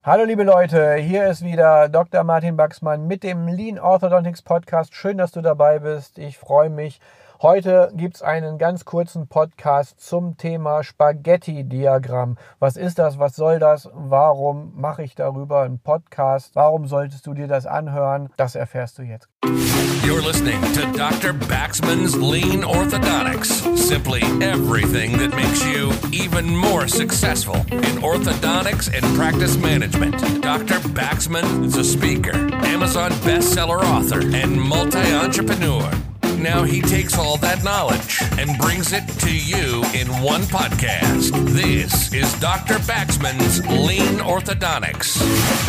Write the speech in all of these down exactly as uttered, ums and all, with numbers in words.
Hallo liebe Leute, hier ist wieder Doktor Martin Baxmann mit dem Lean Orthodontics Podcast. Schön, dass du dabei bist. Ich freue mich. Heute gibt es einen ganz kurzen Podcast zum Thema Spaghetti-Diagramm. Was ist das? Was soll das? Warum mache ich darüber einen Podcast? Warum solltest du dir das anhören? Das erfährst du jetzt. You're listening to Doctor Baxman's Lean Orthodontics. Simply everything that makes you even more successful in orthodontics and practice management. Doctor Baxman is a speaker, Amazon bestseller author, and multi-entrepreneur. Now he takes all that knowledge and brings it to you in one podcast. This is Doctor Baxman's Lean Orthodontics.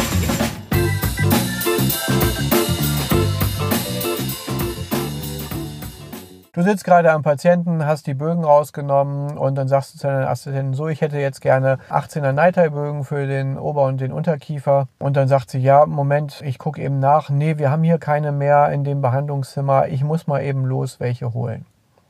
Du sitzt gerade am Patienten, hast die Bögen rausgenommen und dann sagst du zu deiner Assistentin, so, ich hätte jetzt gerne achtzehner Neitai-Bögen für den Ober- und den Unterkiefer. Und dann sagt sie, ja, Moment, ich gucke eben nach. Nee, wir haben hier keine mehr in dem Behandlungszimmer. Ich muss mal eben los welche holen.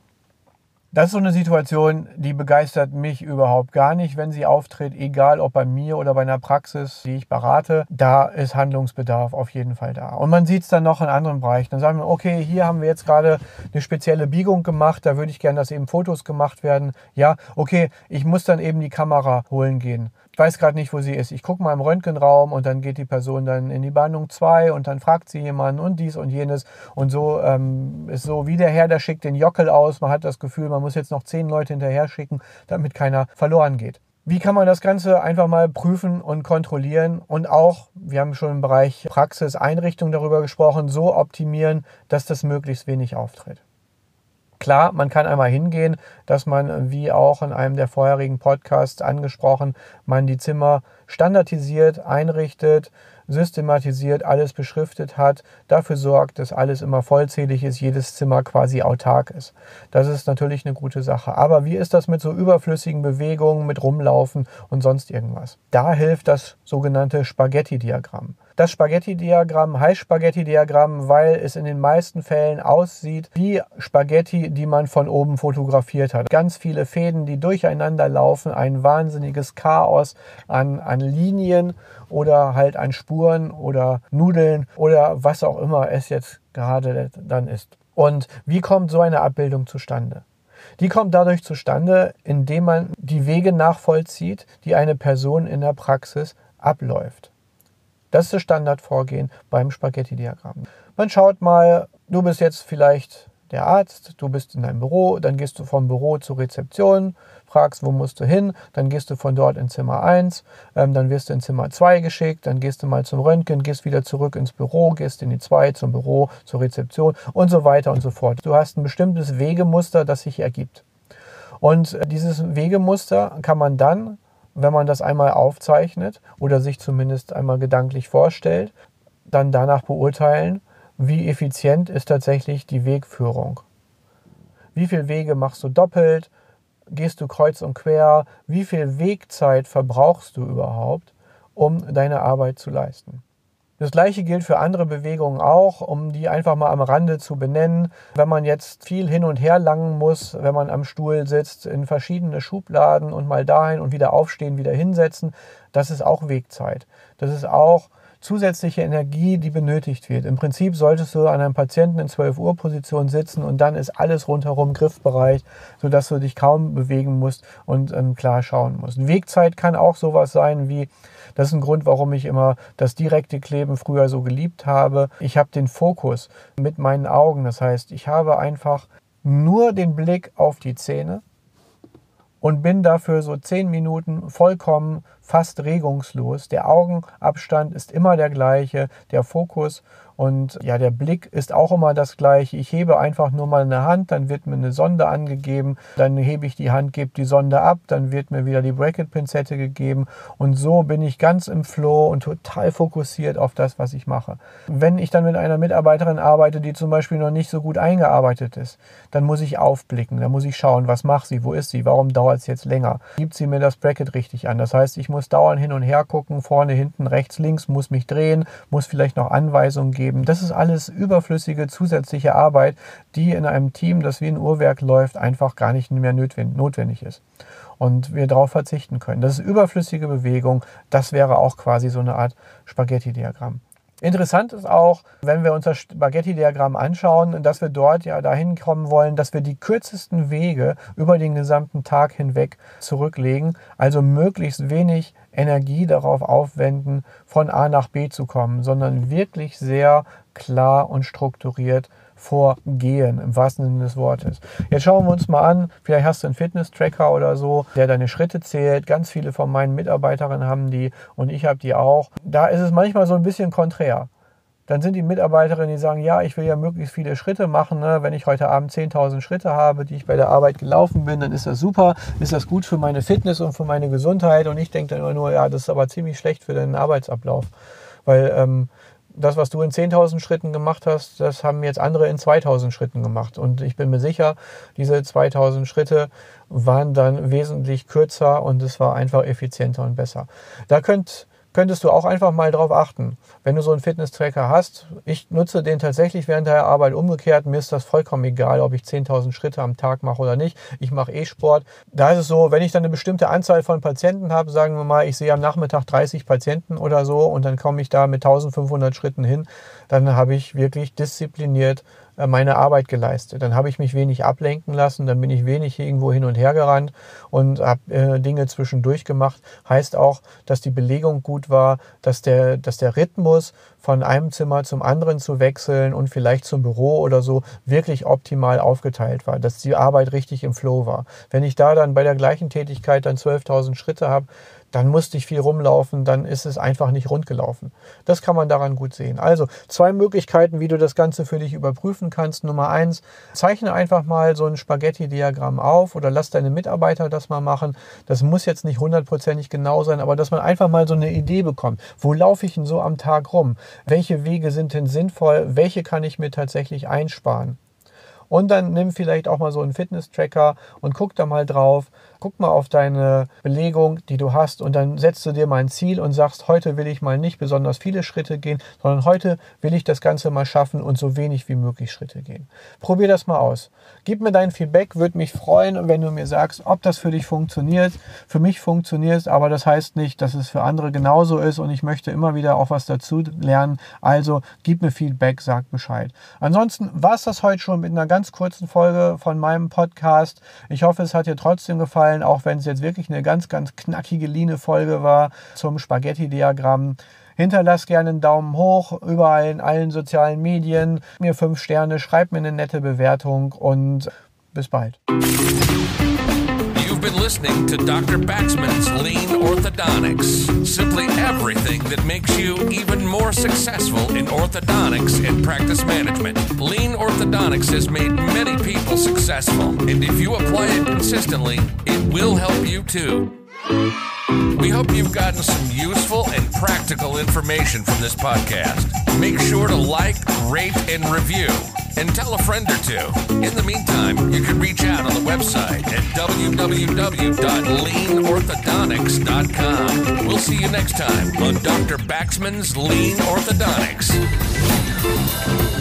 Das ist so eine Situation, die begeistert mich überhaupt gar nicht, wenn sie auftritt, egal ob bei mir oder bei einer Praxis, die ich berate. Da ist Handlungsbedarf auf jeden Fall da. Und man sieht es dann noch in anderen Bereichen. Dann sagen wir, okay, hier haben wir jetzt gerade eine spezielle Biegung gemacht, da würde ich gerne, dass eben Fotos gemacht werden. Ja, okay, ich muss dann eben die Kamera holen gehen. Ich weiß gerade nicht, wo sie ist. Ich gucke mal im Röntgenraum und dann geht die Person dann in die Behandlung zwei und dann fragt sie jemanden und dies und jenes. Und so ähm, ist so wie der Herr, der schickt den Jockel aus. Man hat das Gefühl, man muss jetzt noch zehn Leute hinterher schicken, damit keiner verloren geht. Wie kann man das Ganze einfach mal prüfen und kontrollieren und auch, wir haben schon im Bereich Praxis, Einrichtung darüber gesprochen, so optimieren, dass das möglichst wenig auftritt? Klar, man kann einmal hingehen, dass man, wie auch in einem der vorherigen Podcasts angesprochen, man die Zimmer standardisiert, einrichtet, systematisiert, alles beschriftet hat, dafür sorgt, dass alles immer vollzählig ist, jedes Zimmer quasi autark ist. Das ist natürlich eine gute Sache. Aber wie ist das mit so überflüssigen Bewegungen, mit Rumlaufen und sonst irgendwas? Da hilft das sogenannte Spaghetti-Diagramm. Das Spaghetti-Diagramm heißt Spaghetti-Diagramm, weil es in den meisten Fällen aussieht wie Spaghetti, die man von oben fotografiert hat. Ganz viele Fäden, die durcheinander laufen, ein wahnsinniges Chaos an, an Linien oder halt an Spuren oder Nudeln oder was auch immer es jetzt gerade dann ist. Und wie kommt so eine Abbildung zustande? Die kommt dadurch zustande, indem man die Wege nachvollzieht, die eine Person in der Praxis abläuft. Das ist das Standardvorgehen beim Spaghetti-Diagramm. Man schaut mal, du bist jetzt vielleicht der Arzt, du bist in deinem Büro, dann gehst du vom Büro zur Rezeption, fragst, wo musst du hin, dann gehst du von dort in Zimmer eins, ähm, dann wirst du in Zimmer zwei geschickt, dann gehst du mal zum Röntgen, gehst wieder zurück ins Büro, gehst in die zwei zum Büro, zur Rezeption und so weiter und so fort. Du hast ein bestimmtes Wegemuster, das sich ergibt. Und dieses Wegemuster kann man dann, wenn man das einmal aufzeichnet oder sich zumindest einmal gedanklich vorstellt, dann danach beurteilen, wie effizient ist tatsächlich die Wegführung. Wie viele Wege machst du doppelt? Gehst du kreuz und quer? Wie viel Wegzeit verbrauchst du überhaupt, um deine Arbeit zu leisten? Das Gleiche gilt für andere Bewegungen auch, um die einfach mal am Rande zu benennen. Wenn man jetzt viel hin und her langen muss, wenn man am Stuhl sitzt, in verschiedene Schubladen und mal dahin und wieder aufstehen, wieder hinsetzen, das ist auch Wegzeit. Das ist auch zusätzliche Energie, die benötigt wird. Im Prinzip solltest du an einem Patienten in zwölf Uhr Position sitzen und dann ist alles rundherum griffbereit, sodass du dich kaum bewegen musst und ähm, klar schauen musst. Wegzeit kann auch sowas sein wie, das ist ein Grund, warum ich immer das direkte Kleben früher so geliebt habe. Ich habe den Fokus mit meinen Augen, das heißt, ich habe einfach nur den Blick auf die Zähne und bin dafür so zehn Minuten vollkommen fast regungslos. Der Augenabstand ist immer der gleiche, der Fokus und ja, der Blick ist auch immer das gleiche. Ich hebe einfach nur mal eine Hand, dann wird mir eine Sonde angegeben, dann hebe ich die Hand, gebe die Sonde ab, dann wird mir wieder die Bracket-Pinzette gegeben und so bin ich ganz im Flow und total fokussiert auf das, was ich mache. Wenn ich dann mit einer Mitarbeiterin arbeite, die zum Beispiel noch nicht so gut eingearbeitet ist, dann muss ich aufblicken, dann muss ich schauen, was macht sie, wo ist sie, warum dauert es jetzt länger, gibt sie mir das Bracket richtig an. Das heißt, ich muss muss dauernd hin und her gucken, vorne, hinten, rechts, links, muss mich drehen, muss vielleicht noch Anweisungen geben. Das ist alles überflüssige zusätzliche Arbeit, die in einem Team, das wie ein Uhrwerk läuft, einfach gar nicht mehr notwendig ist. Und wir darauf verzichten können. Das ist überflüssige Bewegung. Das wäre auch quasi so eine Art Spaghetti-Diagramm. Interessant ist auch, wenn wir uns das Spaghetti-Diagramm anschauen, dass wir dort ja dahin kommen wollen, dass wir die kürzesten Wege über den gesamten Tag hinweg zurücklegen, also möglichst wenig Energie darauf aufwenden, von A nach B zu kommen, sondern wirklich sehr klar und strukturiert vorgehen, im wahrsten Sinne des Wortes. Jetzt schauen wir uns mal an, vielleicht hast du einen Fitness-Tracker oder so, der deine Schritte zählt. Ganz viele von meinen Mitarbeiterinnen haben die und ich habe die auch. Da ist es manchmal so ein bisschen konträr. Dann sind die Mitarbeiterinnen, die sagen, ja, ich will ja möglichst viele Schritte machen. Ne? Wenn ich heute Abend zehntausend Schritte habe, die ich bei der Arbeit gelaufen bin, dann ist das super, ist das gut für meine Fitness und für meine Gesundheit. Und ich denke dann immer nur, ja, das ist aber ziemlich schlecht für deinen Arbeitsablauf. Weil ähm, das, was du in zehntausend Schritten gemacht hast, das haben jetzt andere in zweitausend Schritten gemacht. Und ich bin mir sicher, diese zweitausend Schritte waren dann wesentlich kürzer und es war einfach effizienter und besser. Da könnt könntest du auch einfach mal drauf achten. Wenn du so einen Fitness-Tracker hast, ich nutze den tatsächlich während der Arbeit umgekehrt. Mir ist das vollkommen egal, ob ich zehntausend Schritte am Tag mache oder nicht. Ich mache eh Sport. Da ist es so, wenn ich dann eine bestimmte Anzahl von Patienten habe, sagen wir mal, ich sehe am Nachmittag dreißig Patienten oder so und dann komme ich da mit eintausendfünfhundert Schritten hin, dann habe ich wirklich diszipliniert meine Arbeit geleistet. Dann habe ich mich wenig ablenken lassen, dann bin ich wenig irgendwo hin und her gerannt und habe äh, Dinge zwischendurch gemacht. Heißt auch, dass die Belegung gut war, dass der, dass der Rhythmus von einem Zimmer zum anderen zu wechseln und vielleicht zum Büro oder so wirklich optimal aufgeteilt war, dass die Arbeit richtig im Flow war. Wenn ich da dann bei der gleichen Tätigkeit dann zwölftausend Schritte habe, dann musste ich viel rumlaufen, dann ist es einfach nicht rund gelaufen. Das kann man daran gut sehen. Also zwei Möglichkeiten, wie du das Ganze für dich überprüfen kannst. Nummer eins, zeichne einfach mal so ein Spaghetti-Diagramm auf oder lass deine Mitarbeiter das mal machen. Das muss jetzt nicht hundertprozentig genau sein, aber dass man einfach mal so eine Idee bekommt. Wo laufe ich denn so am Tag rum? Welche Wege sind denn sinnvoll? Welche kann ich mir tatsächlich einsparen? Und dann nimm vielleicht auch mal so einen Fitness-Tracker und guck da mal drauf. Guck mal auf deine Belegung, die du hast und dann setzt du dir mal ein Ziel und sagst, heute will ich mal nicht besonders viele Schritte gehen, sondern heute will ich das Ganze mal schaffen und so wenig wie möglich Schritte gehen. Probier das mal aus. Gib mir dein Feedback, würde mich freuen, wenn du mir sagst, ob das für dich funktioniert. Für mich funktioniert es, aber das heißt nicht, dass es für andere genauso ist und ich möchte immer wieder auch was dazu lernen. Also gib mir Feedback, sag Bescheid. Ansonsten war es das heute schon mit einer ganz kurzen Folge von meinem Podcast. Ich hoffe, es hat dir trotzdem gefallen, auch wenn es jetzt wirklich eine ganz, ganz knackige, leane Folge war zum Spaghetti-Diagramm. Hinterlass gerne einen Daumen hoch, überall in allen sozialen Medien. Mir fünf Sterne, schreib mir eine nette Bewertung und bis bald. You've been listening to Doctor Baxman's Lean Orthodontics. Simply everything that makes you even more successful in orthodontics and practice management. Lean Orthodontics has made many people successful, and if you apply it consistently, it will help you too. We hope you've gotten some useful and practical information from this podcast. Make sure to like, rate, and review. And tell a friend or two. In the meantime, you can reach out on the website at w w w dot lean orthodontics dot com. We'll see you next time on Doctor Baxman's Lean Orthodontics.